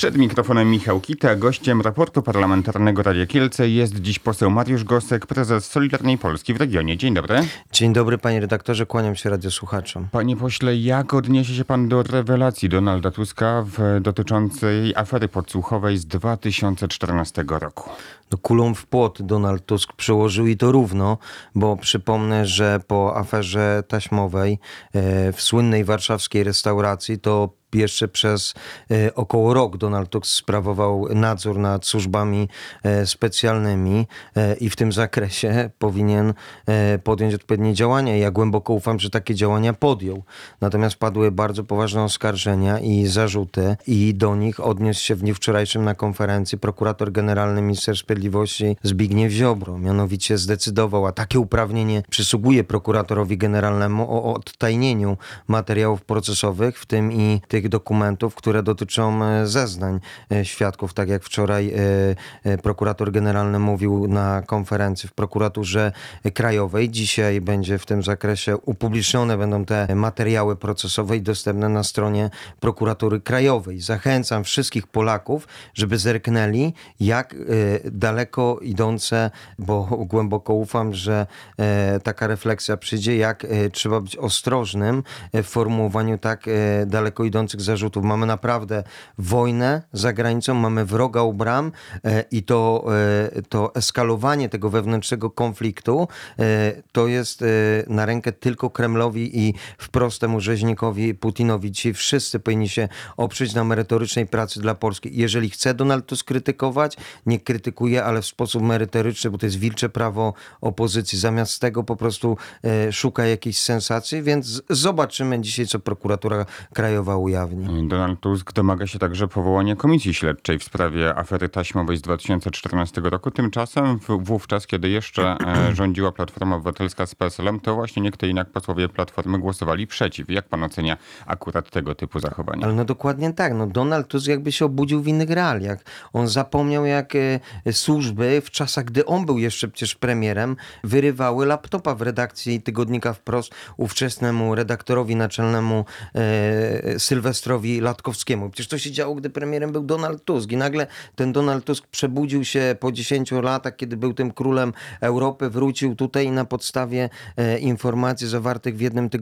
Przed mikrofonem Michał Kita, gościem raportu parlamentarnego Radia Kielce jest dziś poseł Mariusz Gosek, prezes Solidarnej Polski w regionie. Dzień dobry. Dzień dobry, panie redaktorze, kłaniam się radiosłuchaczom. Panie pośle, jak odniesie się pan do rewelacji Donalda Tuska dotyczącej afery podsłuchowej z 2014 roku? No, kulą w płot Donald Tusk przyłożył i to równo, bo przypomnę, że po aferze taśmowej w słynnej warszawskiej restauracji to jeszcze przez około rok Donald Tusk sprawował nadzór nad służbami specjalnymi i w tym zakresie powinien podjąć odpowiednie działania. Ja głęboko ufam, że takie działania podjął. Natomiast padły bardzo poważne oskarżenia i zarzuty i do nich odniósł się w dniu wczorajszym na konferencji prokurator generalny minister sprawiedliwości Zbigniew Ziobro. Mianowicie zdecydował, a takie uprawnienie przysługuje prokuratorowi generalnemu, o odtajnieniu materiałów procesowych, w tym i tych dokumentów, które dotyczą zeznań świadków, tak jak wczoraj prokurator generalny mówił na konferencji w prokuraturze krajowej. Dzisiaj będzie w tym zakresie upublicznione będą te materiały procesowe i dostępne na stronie prokuratury krajowej. Zachęcam wszystkich Polaków, żeby zerknęli, jak daleko idące, bo głęboko ufam, że taka refleksja przyjdzie, jak trzeba być ostrożnym w formułowaniu tak daleko idących zarzutów. Mamy naprawdę wojnę za granicą, mamy wroga u bram i to eskalowanie tego wewnętrznego konfliktu to jest na rękę tylko Kremlowi i wprost temu rzeźnikowi Putinowi. Dzisiaj wszyscy powinni się oprzeć na merytorycznej pracy dla Polski. Jeżeli chce Donald Tusk krytykować, nie krytykuje, ale w sposób merytoryczny, bo to jest wilcze prawo opozycji. Zamiast tego po prostu szuka jakiejś sensacji, więc zobaczymy dzisiaj, co prokuratura krajowa ujawni. Donald Tusk domaga się także powołania komisji śledczej w sprawie afery taśmowej z 2014 roku. Tymczasem wówczas, kiedy jeszcze rządziła Platforma Obywatelska z PSL-em, to właśnie nie kto inny jak posłowie Platformy głosowali przeciw. Jak pan ocenia akurat tego typu zachowania? Ale no dokładnie tak. No Donald Tusk jakby się obudził w innych realiach. On zapomniał, jak służby w czasach, gdy on był jeszcze przecież premierem, wyrywały laptopa w redakcji tygodnika Wprost ówczesnemu redaktorowi naczelnemu Sylwestrowi Latkowskiemu. Przecież to się działo, gdy premierem był Donald Tusk i nagle ten Donald Tusk przebudził się po 10 latach, kiedy był tym królem Europy, wrócił tutaj i na podstawie informacji zawartych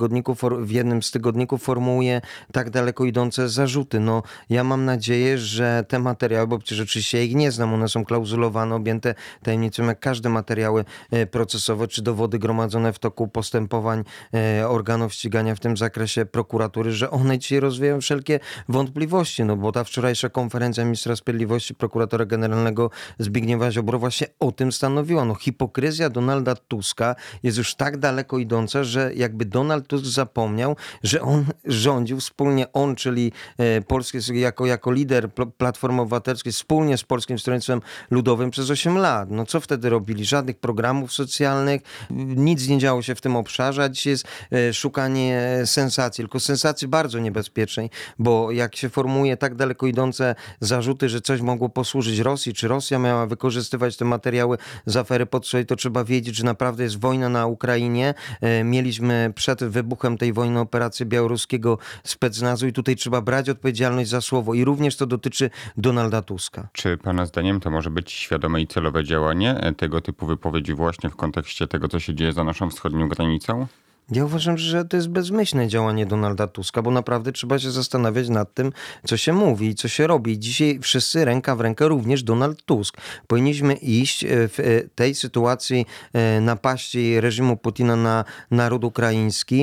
w jednym z tygodników formułuje tak daleko idące zarzuty. No, ja mam nadzieję, że te materiały, bo przecież oczywiście ja ich nie znam, one są klauzulowane, objęte tajemnicą jak każde materiały procesowe, czy dowody gromadzone w toku postępowań organów ścigania w tym zakresie prokuratury, że one dzisiaj rozwieją wszelkie wątpliwości, no bo ta wczorajsza konferencja ministra sprawiedliwości, prokuratora generalnego Zbigniewa Ziobro właśnie o tym stanowiła. No hipokryzja Donalda Tuska jest już tak daleko idąca, że jakby Donald Tusk zapomniał, że on rządził wspólnie, czyli polskie, jako lider Platformy Obywatelskiej wspólnie z Polskim Stronnictwem Ludowym przez 8 lat. No co wtedy robili? Żadnych programów socjalnych, nic nie działo się w tym obszarze, a dzisiaj jest szukanie sensacji, tylko sensacji bardzo niebezpiecznej, bo jak się formułuje tak daleko idące zarzuty, że coś mogło posłużyć Rosji, czy Rosja miała wykorzystywać te materiały z afery podsłuchowej, to trzeba wiedzieć, że naprawdę jest wojna na Ukrainie. Mieliśmy przed wybuchem tej wojny operację białoruskiego specnazu i tutaj trzeba brać odpowiedzialność za słowo i również to dotyczy Donalda Tuska. Czy pana zdaniem to może być świadome i celowe działanie tego typu wypowiedzi właśnie w kontekście tego, co się dzieje za naszą wschodnią granicą? Ja uważam, że to jest bezmyślne działanie Donalda Tuska, bo naprawdę trzeba się zastanawiać nad tym, co się mówi i co się robi. Dzisiaj wszyscy ręka w rękę, również Donald Tusk. Powinniśmy iść w tej sytuacji napaści reżimu Putina na naród ukraiński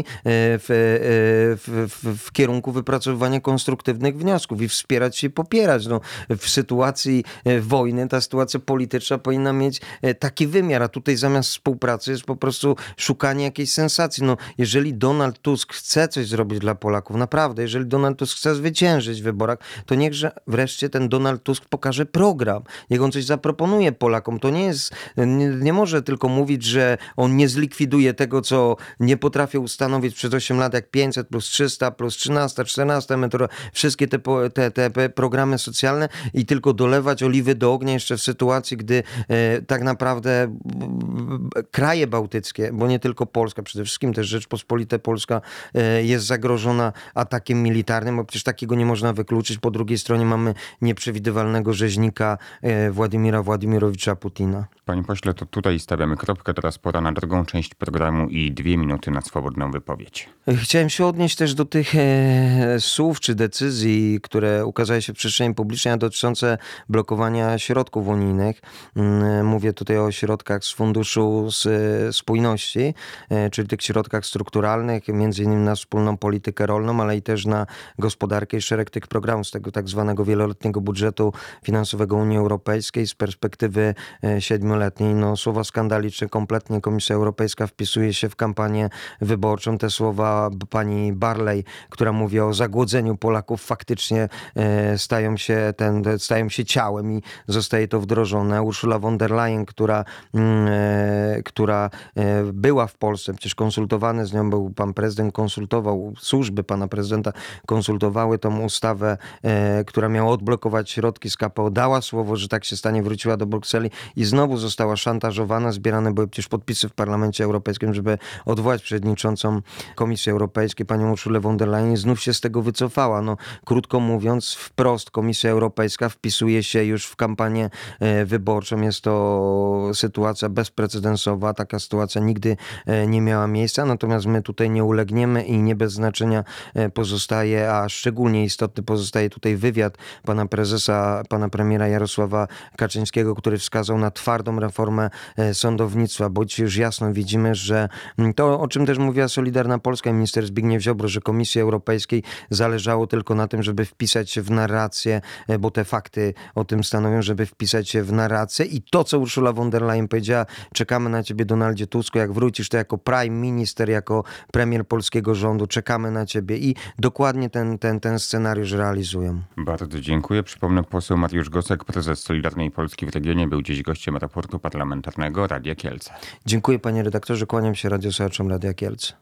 w kierunku wypracowywania konstruktywnych wniosków i wspierać się i popierać. No, w sytuacji wojny ta sytuacja polityczna powinna mieć taki wymiar, a tutaj zamiast współpracy jest po prostu szukanie jakiejś sensacji. No, jeżeli Donald Tusk chce coś zrobić dla Polaków, naprawdę, jeżeli Donald Tusk chce zwyciężyć w wyborach, to niechże wreszcie ten Donald Tusk pokaże program. Niech on coś zaproponuje Polakom. To nie może tylko mówić, że on nie zlikwiduje tego, co nie potrafił ustanowić przez 8 lat, jak 500 plus 300 plus 13, 14 emerytura, wszystkie te programy socjalne i tylko dolewać oliwy do ognia jeszcze w sytuacji, gdy tak naprawdę kraje bałtyckie, bo nie tylko Polska, przede wszystkim też Rzeczpospolita Polska jest zagrożona atakiem militarnym, bo przecież takiego nie można wykluczyć. Po drugiej stronie mamy nieprzewidywalnego rzeźnika Władimira Władimirowicza Putina. Panie pośle, to tutaj stawiamy kropkę. Teraz pora na drugą część programu i 2 minuty na swobodną wypowiedź. Chciałem się odnieść też do tych słów czy decyzji, które ukazały się w przestrzeni publicznej dotyczące blokowania środków unijnych. Mówię tutaj o środkach z Funduszu Spójności, czyli tych środkach strukturalnych, między innymi na wspólną politykę rolną, ale i też na gospodarkę i szereg tych programów z tego tak zwanego wieloletniego budżetu finansowego Unii Europejskiej z perspektywy 7-letniej. No, słowa skandaliczne, kompletnie Komisja Europejska wpisuje się w kampanię wyborczą. Te słowa pani Barley, która mówi o zagłodzeniu Polaków, faktycznie stają się ciałem i zostaje to wdrożone. Ursula von der Leyen, która była w Polsce, przecież konsultowany z nią był pan prezydent, konsultował, służby pana prezydenta konsultowały tą ustawę, która miała odblokować środki z KPO, dała słowo, że tak się stanie, wróciła do Brukseli i znowu została szantażowana. Zbierane były przecież podpisy w Parlamencie Europejskim, żeby odwołać przewodniczącą Komisji Europejskiej, panią Urszulę von der Leyen, i znów się z tego wycofała. No, krótko mówiąc, wprost Komisja Europejska wpisuje się już w kampanię wyborczą. Jest to sytuacja bezprecedensowa. Taka sytuacja nigdy nie miała miejsca, natomiast my tutaj nie ulegniemy i nie bez znaczenia pozostaje, a szczególnie istotny pozostaje tutaj wywiad pana prezesa, pana premiera Jarosława Kaczyńskiego, który wskazał na twardą reformę sądownictwa, bo dzisiaj już jasno widzimy, że to, o czym też mówiła Solidarna Polska i minister Zbigniew Ziobro, że Komisji Europejskiej zależało tylko na tym, żeby wpisać się w narrację, bo te fakty o tym stanowią, żeby wpisać się w narrację i to, co Ursula von der Leyen powiedziała, czekamy na ciebie, Donaldzie Tusku, jak wrócisz, to jako prime minister, jako premier polskiego rządu, czekamy na ciebie i dokładnie ten scenariusz realizują. Bardzo dziękuję. Przypomnę, poseł Mariusz Gosek, prezes Solidarnej Polski w regionie, był dziś gościem raportu parlamentarnego Radia Kielce. Dziękuję, panie redaktorze, kłaniam się radiosłuchaczom Radia Kielce.